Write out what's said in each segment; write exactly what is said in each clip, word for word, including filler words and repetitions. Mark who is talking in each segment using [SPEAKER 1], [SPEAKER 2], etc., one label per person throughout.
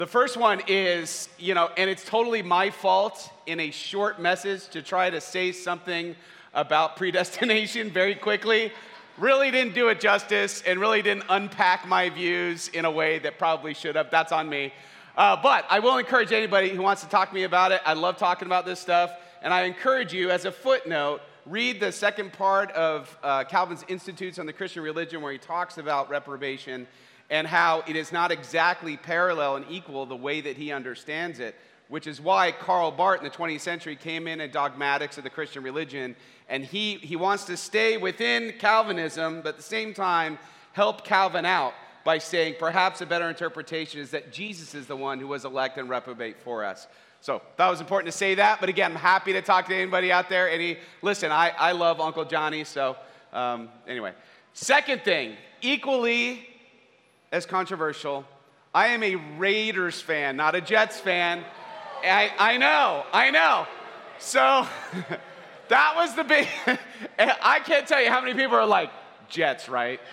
[SPEAKER 1] The first one is, you know, and it's totally my fault in a short message to try to say something about predestination very quickly. Really didn't do it justice and really didn't unpack my views in a way that probably should have. That's on me. Uh, but I will encourage anybody who wants to talk to me about it. I love talking about this stuff. And I encourage you, as a footnote, read the second part of uh, Calvin's Institutes on the Christian Religion, where he talks about reprobation and how it is not exactly parallel and equal the way that he understands it, which is why Karl Barth in the twentieth century came in at Dogmatics of the Christian Religion, and he, he wants to stay within Calvinism, but at the same time help Calvin out by saying perhaps a better interpretation is that Jesus is the one who was elect and reprobate for us. So that was important to say that, but again, I'm happy to talk to anybody out there. Any, listen, I, I love Uncle Johnny, so um, anyway. Second thing, equally as controversial, I am a Raiders fan, not a Jets fan. I, I know, I know. So that was the big, I can't tell you how many people are like, Jets, right?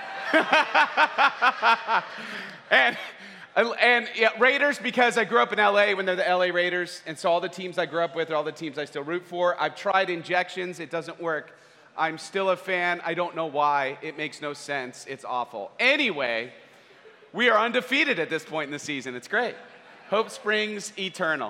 [SPEAKER 1] and and yeah, Raiders, because I grew up in L A when they're the L A Raiders, and so all the teams I grew up with are all the teams I still root for. I've tried injections, it doesn't work. I'm still a fan, I don't know why, it makes no sense, it's awful. Anyway, we are undefeated at this point in the season. It's great. Hope springs eternal.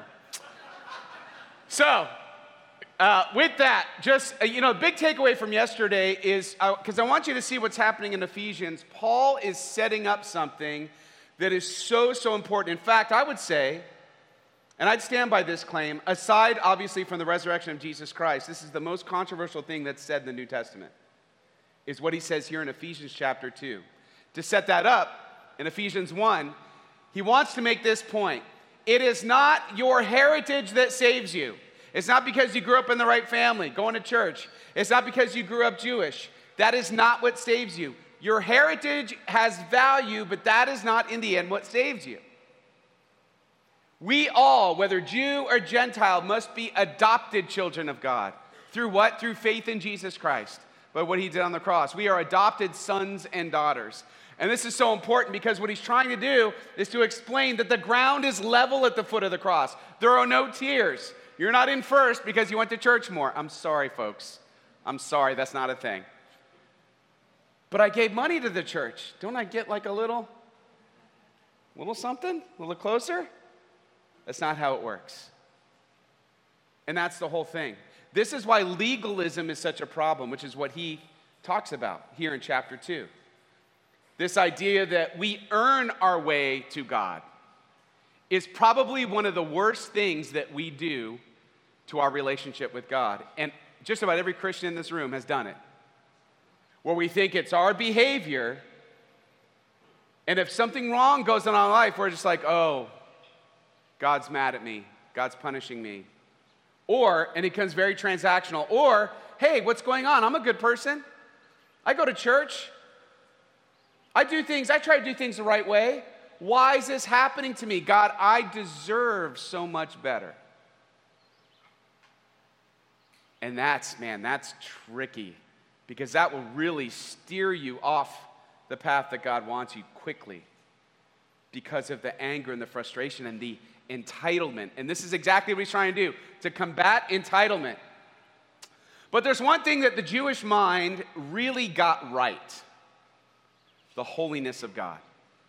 [SPEAKER 1] So, uh, with that, just, uh, you know, the big takeaway from yesterday is, because uh, I want you to see what's happening in Ephesians, Paul is setting up something that is so, so important. In fact, I would say, and I'd stand by this claim, aside, obviously, from the resurrection of Jesus Christ, this is the most controversial thing that's said in the New Testament, is what he says here in Ephesians chapter two. To set that up, in Ephesians one, he wants to make this point. It is not your heritage that saves you. It's not because you grew up in the right family, going to church. It's not because you grew up Jewish. That is not what saves you. Your heritage has value, but that is not in the end what saves you. We all, whether Jew or Gentile, must be adopted children of God. Through what? Through faith in Jesus Christ, by what he did on the cross. We are adopted sons and daughters. And this is so important because what he's trying to do is to explain that the ground is level at the foot of the cross. There are no tiers. You're not in first because you went to church more. I'm sorry, folks. I'm sorry, that's not a thing. But I gave money to the church. Don't I get like a little, little something? A little closer? That's not how it works. And that's the whole thing. This is why legalism is such a problem, which is what he talks about here in chapter two. This idea that we earn our way to God is probably one of the worst things that we do to our relationship with God. And just about every Christian in this room has done it. Where we think it's our behavior, and if something wrong goes on in our life, we're just like, oh, God's mad at me. God's punishing me. Or, and it becomes very transactional, or, hey, what's going on? I'm a good person. I go to church. I do things, I try to do things the right way. Why is this happening to me? God, I deserve so much better. And that's, man, that's tricky because that will really steer you off the path that God wants you quickly because of the anger and the frustration and the entitlement. And this is exactly what he's trying to do, to combat entitlement. But there's one thing that the Jewish mind really got right. The holiness of God.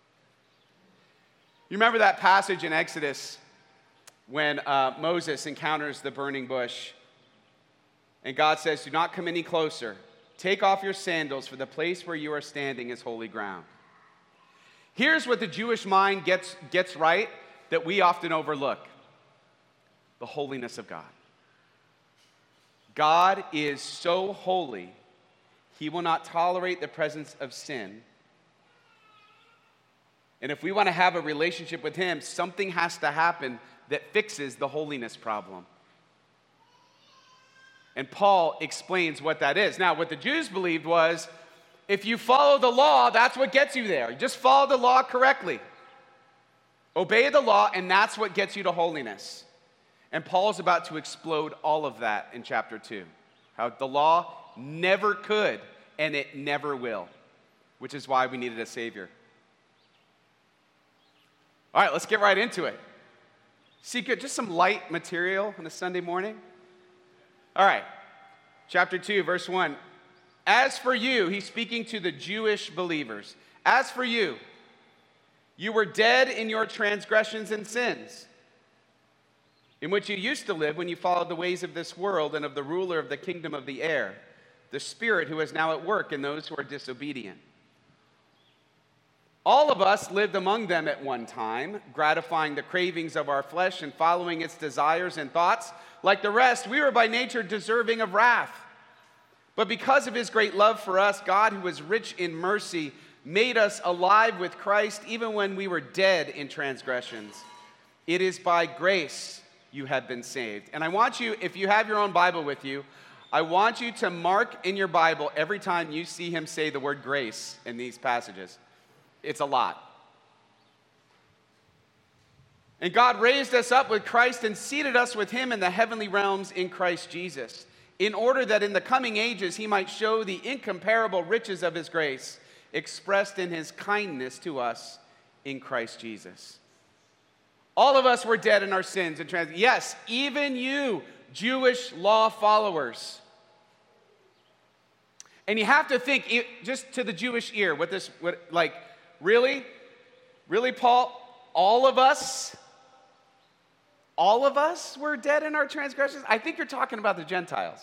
[SPEAKER 1] You remember that passage in Exodus when uh, Moses encounters the burning bush and God says, do not come any closer. Take off your sandals, for the place where you are standing is holy ground. Here's what the Jewish mind gets, gets right that we often overlook. The holiness of God. God is so holy, he will not tolerate the presence of sin. And if we want to have a relationship with him, something has to happen that fixes the holiness problem. And Paul explains what that is. Now, what the Jews believed was, if you follow the law, that's what gets you there. You just follow the law correctly. Obey the law, and that's what gets you to holiness. And Paul's about to explode all of that in chapter two. How the law never could, and it never will. Which is why we needed a Savior. All right, let's get right into it. Secret, just some light material on a Sunday morning. All right, chapter two, verse one. As for you, he's speaking to the Jewish believers. As for you, you were dead in your transgressions and sins, in which you used to live when you followed the ways of this world and of the ruler of the kingdom of the air, the spirit who is now at work in those who are disobedient. All of us lived among them at one time, gratifying the cravings of our flesh and following its desires and thoughts. Like the rest, we were by nature deserving of wrath. But because of his great love for us, God, who is rich in mercy, made us alive with Christ even when we were dead in transgressions. It is by grace you have been saved. And I want you, if you have your own Bible with you, I want you to mark in your Bible every time you see him say the word grace in these passages. It's a lot. And God raised us up with Christ and seated us with him in the heavenly realms in Christ Jesus, in order that in the coming ages he might show the incomparable riches of his grace, expressed in his kindness to us in Christ Jesus. All of us were dead in our sins and trans. Yes, even you, Jewish law followers. And you have to think, just to the Jewish ear, what this, what, like, really? Really, Paul? All of us? All of us were dead in our transgressions? I think you're talking about the Gentiles.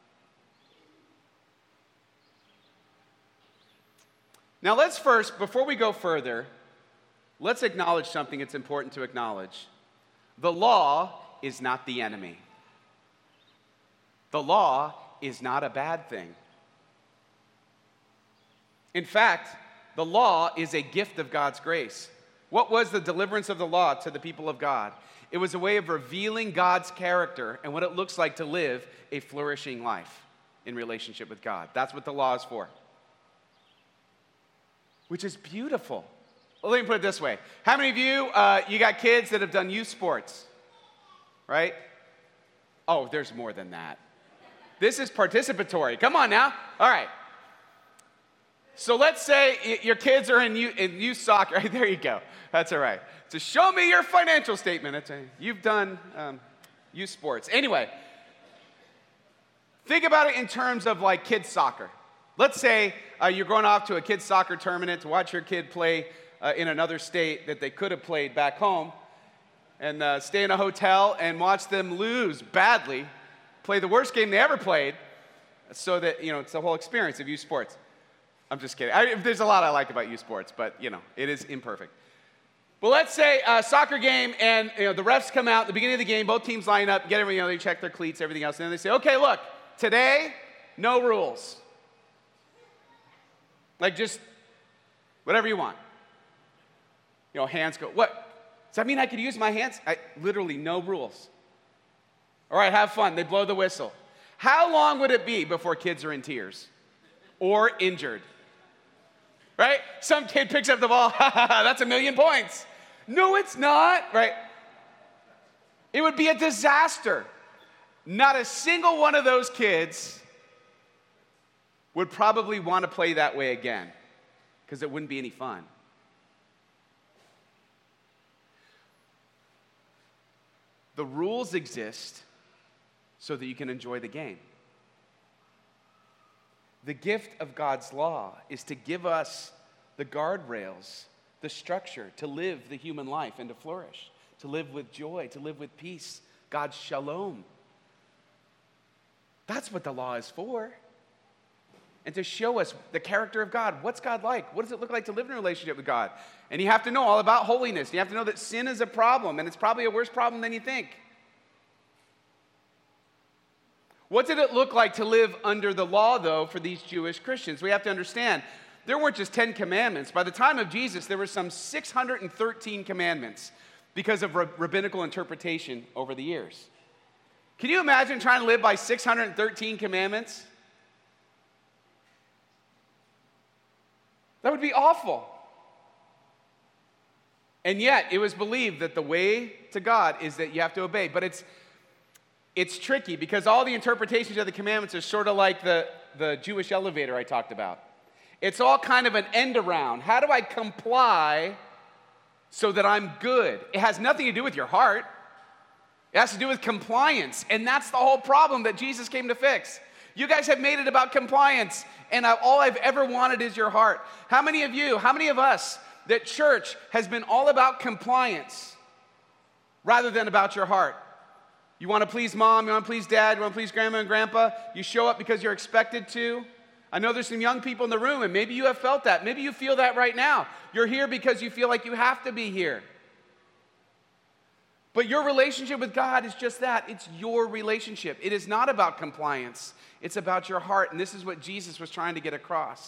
[SPEAKER 1] Now let's first, before we go further, let's acknowledge something that's important to acknowledge. The law is not the enemy. The law is not a bad thing. In fact, the law is a gift of God's grace. What was the deliverance of the law to the people of God? It was a way of revealing God's character and what it looks like to live a flourishing life in relationship with God. That's what the law is for. Which is beautiful. Well, let me put it this way. How many of you, uh, you got kids that have done youth sports? Right? Oh, there's more than that. This is participatory. Come on now. All right. So let's say your kids are in youth, in youth soccer. There you go. That's all right. So show me your financial statement. It's a, you've done um, youth sports. Anyway, think about it in terms of like kids soccer. Let's say uh, you're going off to a kids soccer tournament to watch your kid play uh, in another state that they could have played back home, and uh, stay in a hotel and watch them lose badly, play the worst game they ever played, so that, you know, it's the whole experience of youth sports. I'm just kidding. I, there's a lot I like about youth sports, but, you know, it is imperfect. But let's say a soccer game, and, you know, the refs come out at the beginning of the game, both teams line up, get everything, you know, they check their cleats, everything else, and then they say, okay, look, today, no rules. Like, just whatever you want. You know, hands go, what? Does that mean I could use my hands? I, literally, no rules. All right, have fun. They blow the whistle. How long would it be before kids are in tears or injured? Right? Some kid picks up the ball. That's a million points. No, it's not. Right? It would be a disaster. Not a single one of those kids would probably want to play that way again, because it wouldn't be any fun. The rules exist so that you can enjoy the game. The gift of God's law is to give us the guardrails, the structure to live the human life and to flourish, to live with joy, to live with peace, God's shalom. That's what the law is for. And to show us the character of God. What's God like? What does it look like to live in a relationship with God? And you have to know all about holiness. You have to know that sin is a problem, and it's probably a worse problem than you think. What did it look like to live under the law, though, for these Jewish Christians? We have to understand, there weren't just ten commandments. By the time of Jesus, there were some six hundred thirteen commandments because of rabbinical interpretation over the years. Can you imagine trying to live by six hundred thirteen commandments? That would be awful. And yet, it was believed that the way to God is that you have to obey. But it's it's tricky because all the interpretations of the commandments are sort of like the, the Jewish elevator I talked about. It's all kind of an end around. How do I comply so that I'm good. It has nothing to do with your heart. It has to do with compliance, and that's the whole problem that Jesus came to fix. You guys have made it about compliance, and I, all I've ever wanted is your heart. How many of you, how many of us, that church has been all about compliance rather than about your heart? You want to please mom, you want to please dad, you want to please grandma and grandpa, you show up because you're expected to. I know there's some young people in the room, and maybe you have felt that. Maybe you feel that right now. You're here because you feel like you have to be here. But your relationship with God is just that. It's your relationship. It is not about compliance. It's about your heart, and this is what Jesus was trying to get across.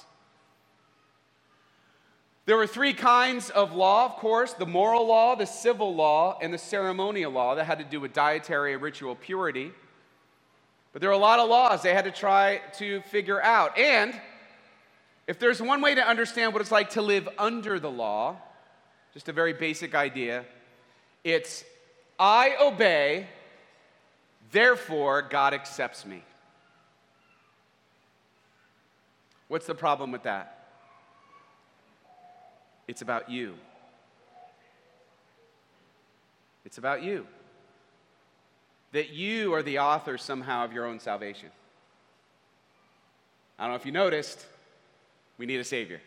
[SPEAKER 1] There were three kinds of law, of course: the moral law, the civil law, and the ceremonial law that had to do with dietary and ritual purity. But there were a lot of laws they had to try to figure out. And if there's one way to understand what it's like to live under the law, just a very basic idea, it's I obey, therefore God accepts me. What's the problem with that? It's about you. It's about you. That you are the author somehow of your own salvation. I don't know if you noticed, we need a Savior.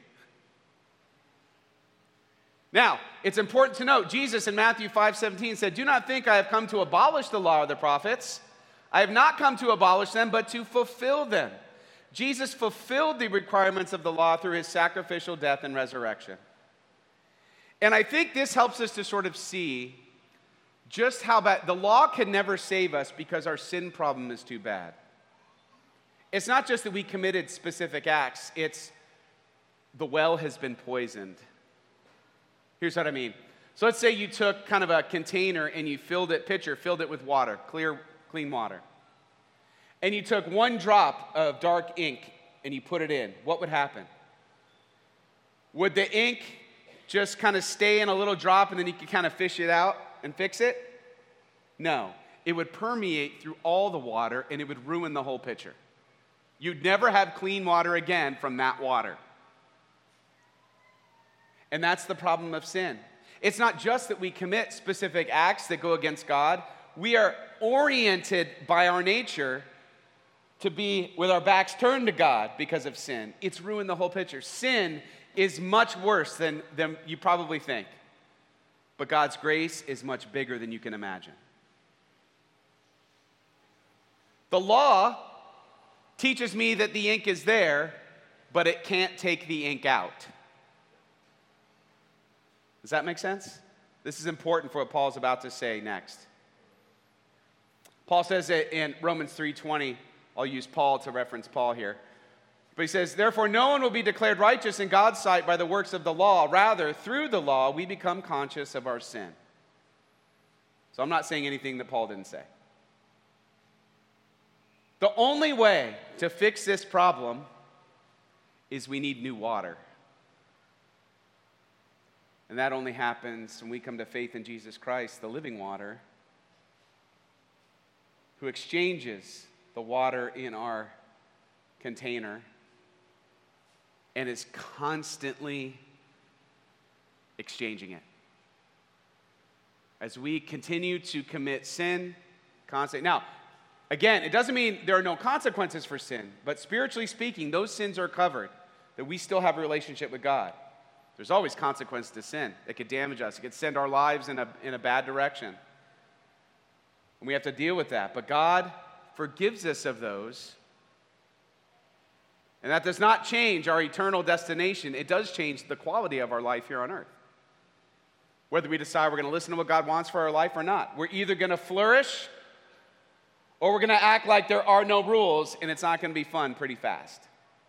[SPEAKER 1] Now, it's important to note, Jesus in Matthew five seventeen said, "Do not think I have come to abolish the law or the prophets. I have not come to abolish them, but to fulfill them." Jesus fulfilled the requirements of the law through his sacrificial death and resurrection. And I think this helps us to sort of see just how bad the law can never save us because our sin problem is too bad. It's not just that we committed specific acts, it's the well has been poisoned. Here's what I mean. So let's say you took kind of a container and you filled it, pitcher, filled it with water, clear, clean water. And you took one drop of dark ink and you put it in. What would happen? Would the ink just kind of stay in a little drop and then you could kind of fish it out and fix it? No. It would permeate through all the water and it would ruin the whole pitcher. You'd never have clean water again from that water. And that's the problem of sin. It's not just that we commit specific acts that go against God. We are oriented by our nature to be with our backs turned to God because of sin. It's ruined the whole picture. Sin is much worse than, than you probably think. But God's grace is much bigger than you can imagine. The law teaches me that the ink is there, but it can't take the ink out. Does that make sense? This is important for what Paul's about to say next. Paul says it in Romans three twenty. I'll use Paul to reference Paul here. But he says, "Therefore no one will be declared righteous in God's sight by the works of the law. Rather, through the law, we become conscious of our sin." So I'm not saying anything that Paul didn't say. The only way to fix this problem is we need new water. And that only happens when we come to faith in Jesus Christ, the living water, who exchanges the water in our container and is constantly exchanging it. As we continue to commit sin, constantly. Now, again, it doesn't mean there are no consequences for sin, but spiritually speaking, those sins are covered, that we still have a relationship with God. There's always consequence to sin. It could damage us. It could send our lives in a, in a bad direction. And we have to deal with that. But God forgives us of those. And that does not change our eternal destination. It does change the quality of our life here on earth. Whether we decide we're going to listen to what God wants for our life or not. We're either going to flourish or we're going to act like there are no rules and it's not going to be fun pretty fast.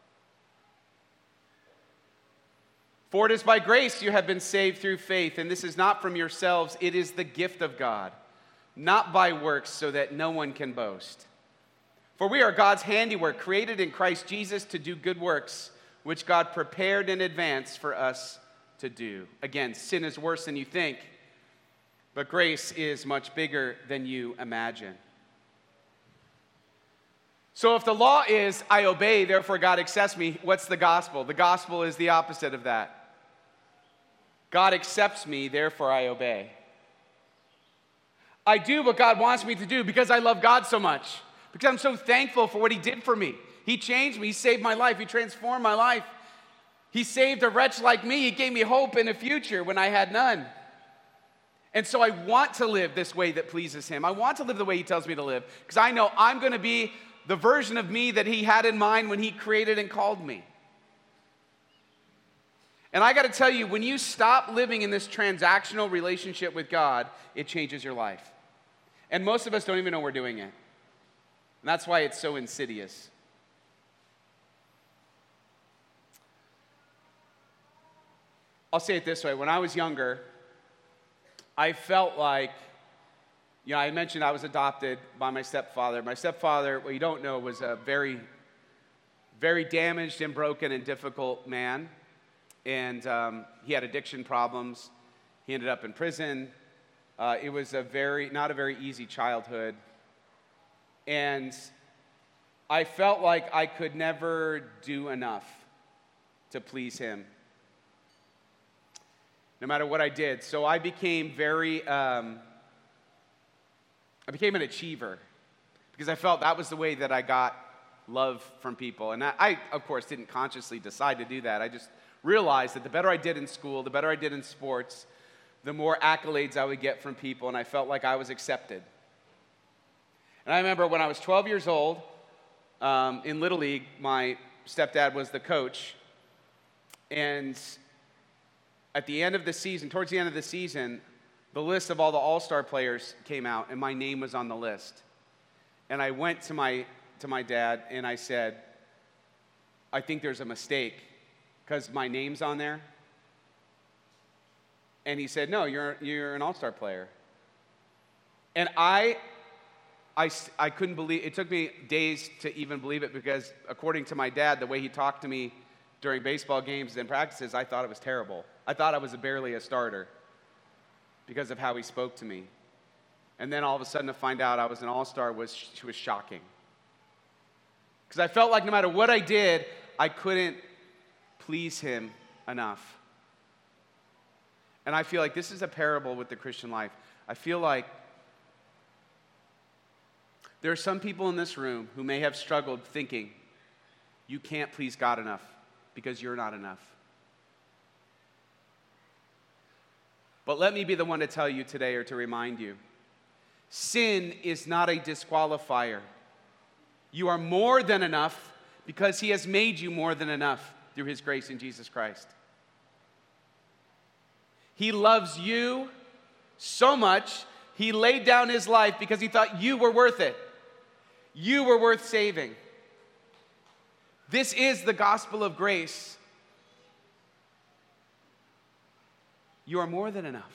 [SPEAKER 1] For it is by grace you have been saved through faith, and this is not from yourselves, it is the gift of God, not by works, so that no one can boast. For we are God's handiwork, created in Christ Jesus to do good works, which God prepared in advance for us to do. Again, sin is worse than you think, but grace is much bigger than you imagine. So if the law is, I obey, therefore God accepts me, what's the gospel? The gospel is the opposite of that. God accepts me, therefore I obey. I do what God wants me to do because I love God so much, because I'm so thankful for what he did for me. He changed me. He saved my life. He transformed my life. He saved a wretch like me. He gave me hope in a future when I had none. And so I want to live this way that pleases him. I want to live the way he tells me to live, because I know I'm going to be the version of me that he had in mind when he created and called me. And I got to tell you, when you stop living in this transactional relationship with God, it changes your life. And most of us don't even know we're doing it. And that's why it's so insidious. I'll say it this way. When I was younger, I felt like, you know, I mentioned I was adopted by my stepfather. My stepfather, what you don't know, was a very, very damaged and broken and difficult man. And um, he had addiction problems. He ended up in prison. Uh, it was a very, not a very easy childhood. And I felt like I could never do enough to please him, no matter what I did. So I became very, um, I became an achiever, because I felt that was the way that I got love from people. And I, I, of course, didn't consciously decide to do that. I just realized that the better I did in school, the better I did in sports, the more accolades I would get from people, and I felt like I was accepted. And I remember when I was twelve years old, um, in Little League, my stepdad was the coach, and at the end of the season, towards the end of the season, the list of all the all-star players came out, and my name was on the list. And I went to my to my dad, and I said, I think there's a mistake, because my name's on there. And he said, no, you're you're an all-star player. And I, I, I couldn't believe, it took me days to even believe it, because according to my dad, the way he talked to me during baseball games and practices, I thought it was terrible. I thought I was barely a starter because of how he spoke to me. And then all of a sudden to find out I was an all-star was, was shocking. Because I felt like no matter what I did, I couldn't please him enough. And I feel like this is a parable with the Christian life. I feel like there are some people in this room who may have struggled thinking, you can't please God enough because you're not enough. But let me be the one to tell you today, or to remind you, sin is not a disqualifier. You are more than enough because he has made you more than enough through his grace in Jesus Christ. He loves you so much, he laid down his life because he thought you were worth it. You were worth saving. This is the gospel of grace. You are more than enough.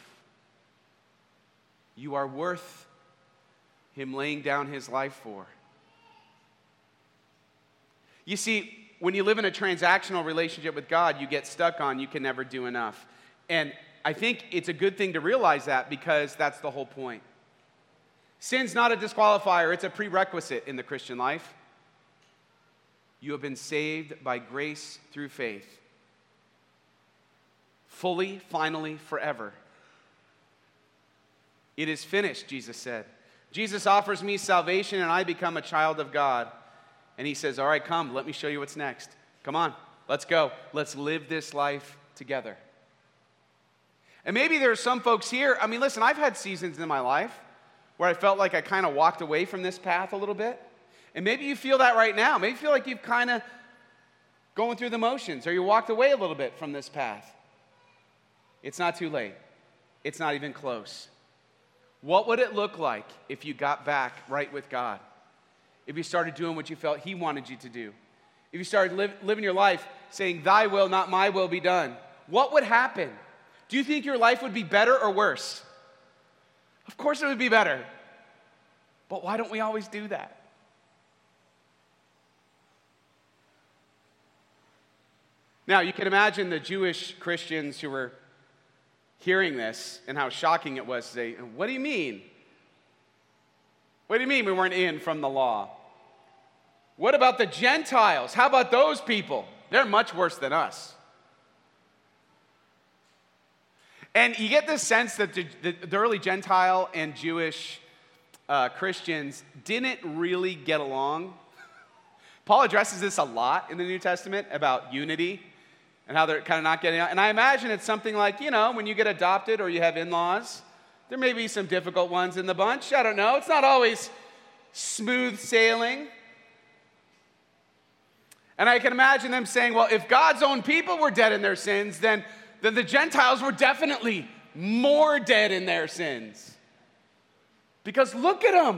[SPEAKER 1] You are worth him laying down his life for. You see, when you live in a transactional relationship with God, you get stuck on you can never do enough. And I think it's a good thing to realize that, because that's the whole point. Sin's not a disqualifier, it's a prerequisite in the Christian life. You have been saved by grace through faith. Fully, finally, forever. It is finished, Jesus said. Jesus offers me salvation and I become a child of God. And he says, all right, come, let me show you what's next. Come on, let's go. Let's live this life together. And maybe there are some folks here, I mean, listen, I've had seasons in my life where I felt like I kind of walked away from this path a little bit. And maybe you feel that right now. Maybe you feel like you've kind of going through the motions, or you walked away a little bit from this path. It's not too late. It's not even close. What would it look like if you got back right with God? If you started doing what you felt he wanted you to do? If you started live, living your life saying, thy will, not my will, be done? What would happen? Do you think your life would be better or worse? Of course it would be better. But why don't we always do that? Now, you can imagine the Jewish Christians who were hearing this and how shocking it was to say, what do you mean? What do you mean we weren't in from the law? What about the Gentiles? How about those people? They're much worse than us. And you get this sense that the, the, the early Gentile and Jewish uh, Christians didn't really get along. Paul addresses this a lot in the New Testament about unity and how they're kind of not getting along. And I imagine it's something like, you know, when you get adopted or you have in-laws, there may be some difficult ones in the bunch. I don't know. It's not always smooth sailing. And I can imagine them saying, well, if God's own people were dead in their sins, then then the Gentiles were definitely more dead in their sins. Because look at them.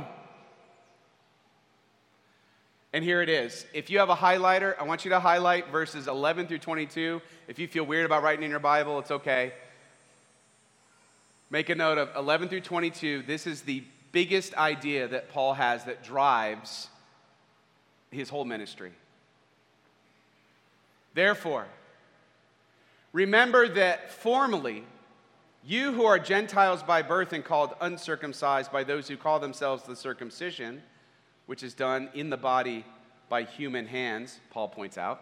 [SPEAKER 1] And here it is. If you have a highlighter, I want you to highlight verses eleven through twenty-two. If you feel weird about writing in your Bible, it's okay. Make a note of eleven through twenty-two. This is the biggest idea that Paul has that drives his whole ministry. Therefore, remember that formerly, you who are Gentiles by birth and called uncircumcised by those who call themselves the circumcision, which is done in the body by human hands, Paul points out.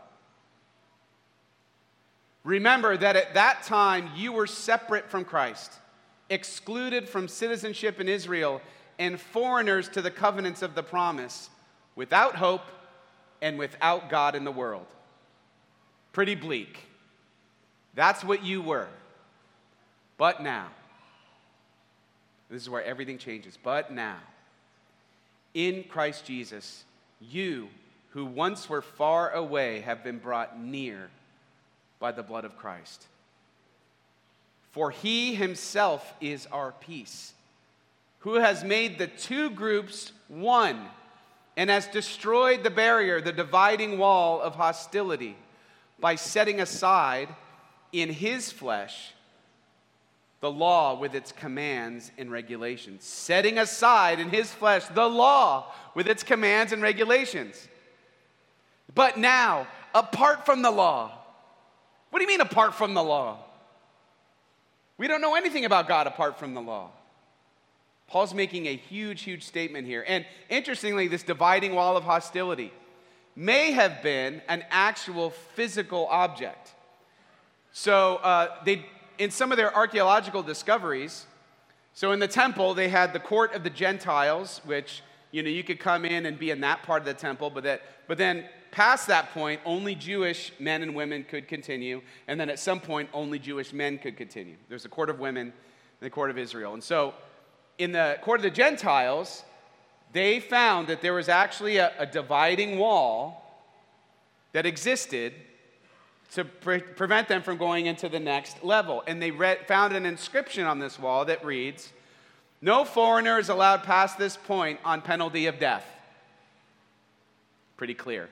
[SPEAKER 1] Remember that at that time you were separate from Christ, excluded from citizenship in Israel, and foreigners to the covenants of the promise, without hope and without God in the world. Pretty bleak. That's what you were. But now, this is where everything changes. But now, in Christ Jesus, you who once were far away have been brought near by the blood of Christ. For he himself is our peace, who has made the two groups one and has destroyed the barrier, the dividing wall of hostility, by setting aside in his flesh the law with its commands and regulations. Setting aside in his flesh the law with its commands and regulations. But now, apart from the law. What do you mean apart from the law? We don't know anything about God apart from the law. Paul's making a huge, huge statement here. And interestingly, this dividing wall of hostility may have been an actual physical object. So uh, they, in some of their archaeological discoveries, so in the temple, they had the court of the Gentiles, which, you know, you could come in and be in that part of the temple, but that, but then past that point, only Jewish men and women could continue, and then at some point, only Jewish men could continue. There's the court of women and the court of Israel. And so in the court of the Gentiles, they found that there was actually a, a dividing wall that existed to pre- prevent them from going into the next level. And they read, found an inscription on this wall that reads, "No foreigner is allowed past this point on penalty of death." Pretty clear.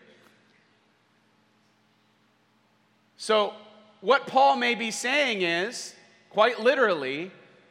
[SPEAKER 1] So what Paul may be saying is, quite literally,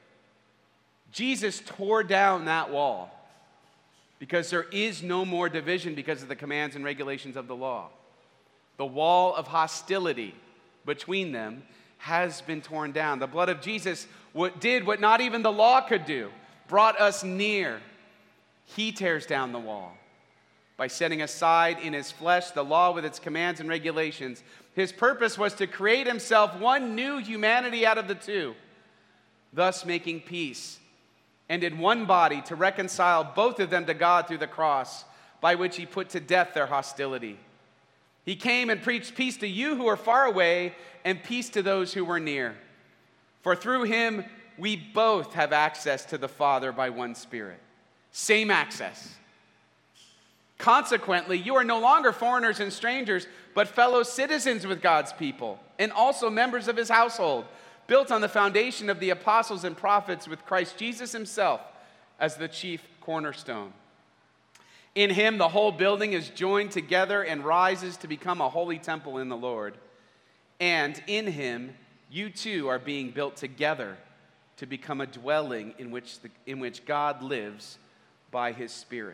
[SPEAKER 1] Jesus tore down that wall because there is no more division because of the commands and regulations of the law. The wall of hostility between them has been torn down. The blood of Jesus what did what not even the law could do, brought us near. He tears down the wall by setting aside in his flesh the law with its commands and regulations. His purpose was to create himself one new humanity out of the two, thus making peace, and in one body to reconcile both of them to God through the cross, by which he put to death their hostility. He came and preached peace to you who are far away and peace to those who were near. For through him we both have access to the Father by one Spirit. Same access. Consequently, you are no longer foreigners and strangers, but fellow citizens with God's people, and also members of his household, built on the foundation of the apostles and prophets, with Christ Jesus himself as the chief cornerstone. In him, the whole building is joined together and rises to become a holy temple in the Lord. And in him, you too are being built together to become a dwelling in which, the, in which God lives by his Spirit.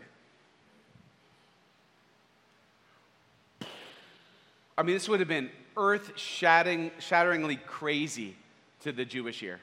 [SPEAKER 1] I mean, this would have been earth-shattering, shatteringly crazy to the Jewish ear.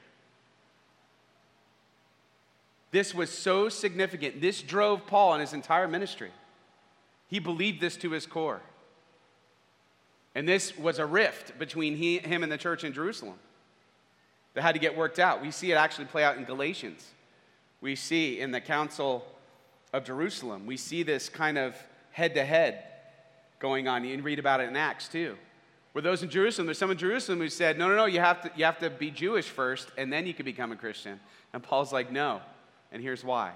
[SPEAKER 1] This was so significant. This drove Paul in his entire ministry. He believed this to his core. And this was a rift between he, him and the church in Jerusalem. that had to get worked out. We see it actually play out in Galatians. We see in the Council of Jerusalem. We see this kind of head-to-head going on. You can read about it in Acts too. Where those in Jerusalem, there's some in Jerusalem who said, no, no, no, you have to, you have to be Jewish first, and then you can become a Christian. And Paul's like, no, and here's why.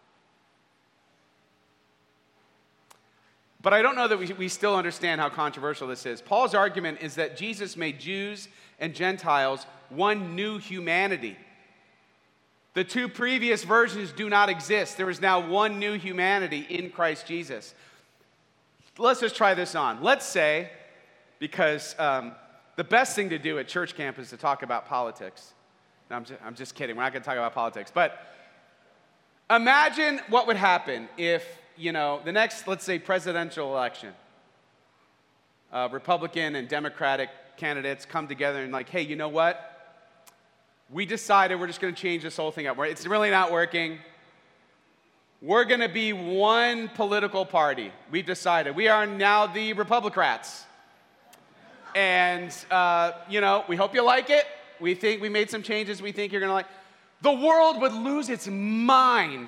[SPEAKER 1] But I don't know that we, we still understand how controversial this is. Paul's argument is that Jesus made Jews and Gentiles one new humanity. The two previous versions do not exist. There is now one new humanity in Christ Jesus. Let's just try this on. Let's say, because um, the best thing to do at church camp is to talk about politics. No, I'm just, I'm just kidding. We're not going to talk about politics. But imagine what would happen if, you know, the next, let's say, presidential election, uh, Republican and Democratic candidates come together and like, hey, you know what? We decided we're just going to change this whole thing up. It's really not working. We're going to be one political party. We've decided. We are now the Republicrats. And, uh, you know, we hope you like it. We think we made some changes we think you're going to like. The world would lose its mind.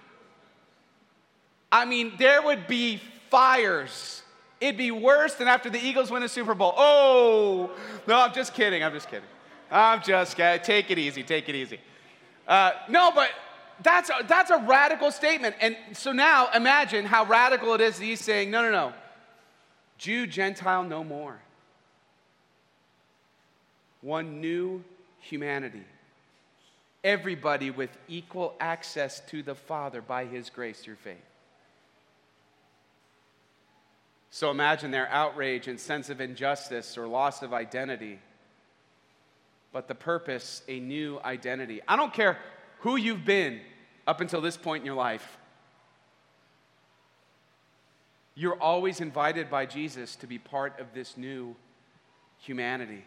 [SPEAKER 1] I mean, there would be fires. It'd be worse than after the Eagles win a Super Bowl. Oh, no, I'm just kidding. I'm just kidding. I'm just kidding. Take it easy. Take it easy. Uh, no, but that's a, that's a radical statement. And so now imagine how radical it is that he's saying, no, no, no. Jew, Gentile, no more. One new humanity. Everybody with equal access to the Father by his grace through faith. So imagine their outrage and sense of injustice or loss of identity. But the purpose, a new identity. I don't care who you've been up until this point in your life. You're always invited by Jesus to be part of this new humanity.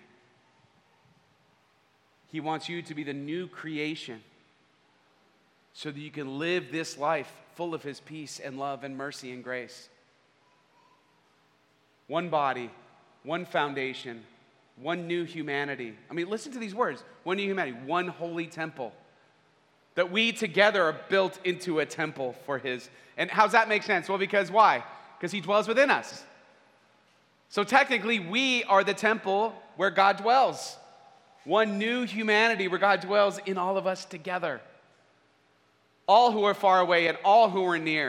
[SPEAKER 1] He wants you to be the new creation so that you can live this life full of his peace and love and mercy and grace. One body, one foundation, one new humanity. I mean, listen to these words. One new humanity, one holy temple. That we together are built into a temple for his. And how's that make sense? Well, because why? Because he dwells within us. So technically, we are the temple where God dwells. One new humanity where God dwells in all of us together. All who are far away and all who are near.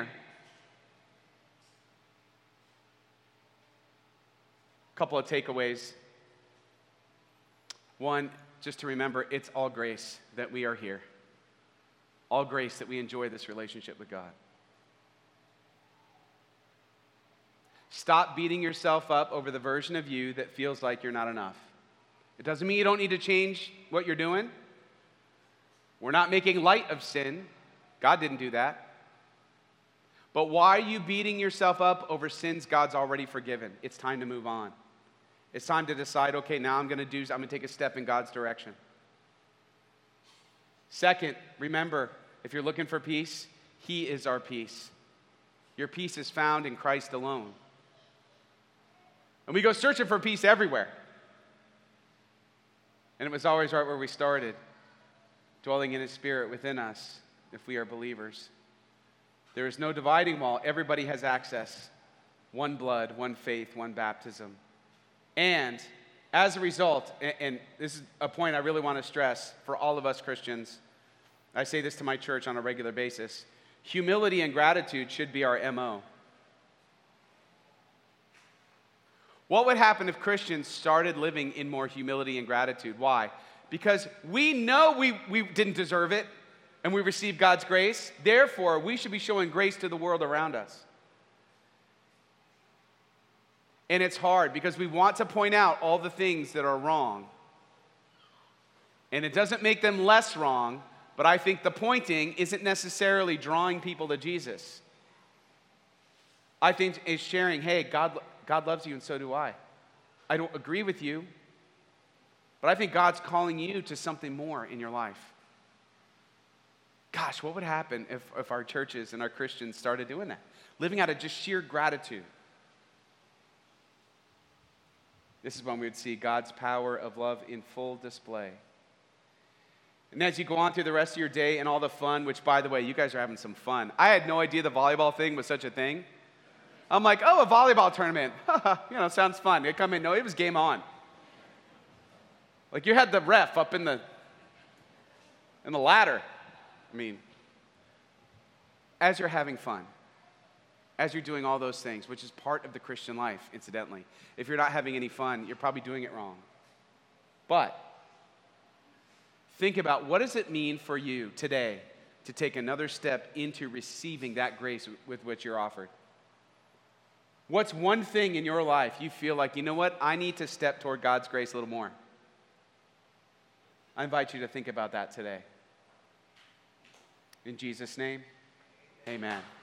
[SPEAKER 1] A couple of takeaways. One, just to remember, it's all grace that we are here. All grace that we enjoy this relationship with God. Stop beating yourself up over the version of you that feels like you're not enough. It doesn't mean you don't need to change what you're doing. We're not making light of sin. God didn't do that. But why are you beating yourself up over sins God's already forgiven? It's time to move on. It's time to decide, okay, now I'm going to do, I'm going to take a step in God's direction. Second, remember, if you're looking for peace, he is our peace. Your peace is found in Christ alone. And we go searching for peace everywhere. And it was always right where we started, dwelling in his spirit within us, if we are believers. There is no dividing wall. Everybody has access. One blood, one faith, one baptism. And as a result, and, and this is a point I really want to stress for all of us Christians, I say this to my church on a regular basis, humility and gratitude should be our M O. What would happen if Christians started living in more humility and gratitude? Why? Because we know we, we didn't deserve it, and we received God's grace. Therefore, we should be showing grace to the world around us. And it's hard because we want to point out all the things that are wrong. And it doesn't make them less wrong, but I think the pointing isn't necessarily drawing people to Jesus. I think it's sharing, hey, God, God loves you and so do I. I don't agree with you, but I think God's calling you to something more in your life. Gosh, what would happen if, if our churches and our Christians started doing that? Living out of just sheer gratitude. This is when we would see God's power of love in full display. And as you go on through the rest of your day and all the fun, which, by the way, you guys are having some fun. I had no idea the volleyball thing was such a thing. I'm like, oh, a volleyball tournament. you know, sounds fun. They come in. No, it was game on. Like you had the ref up in the in the ladder. I mean, as you're having fun, as you're doing all those things, which is part of the Christian life, incidentally. If you're not having any fun, you're probably doing it wrong. But think about, what does it mean for you today to take another step into receiving that grace with which you're offered? What's one thing in your life you feel like, you know what, I need to step toward God's grace a little more? I invite you to think about that today. In Jesus' name, amen.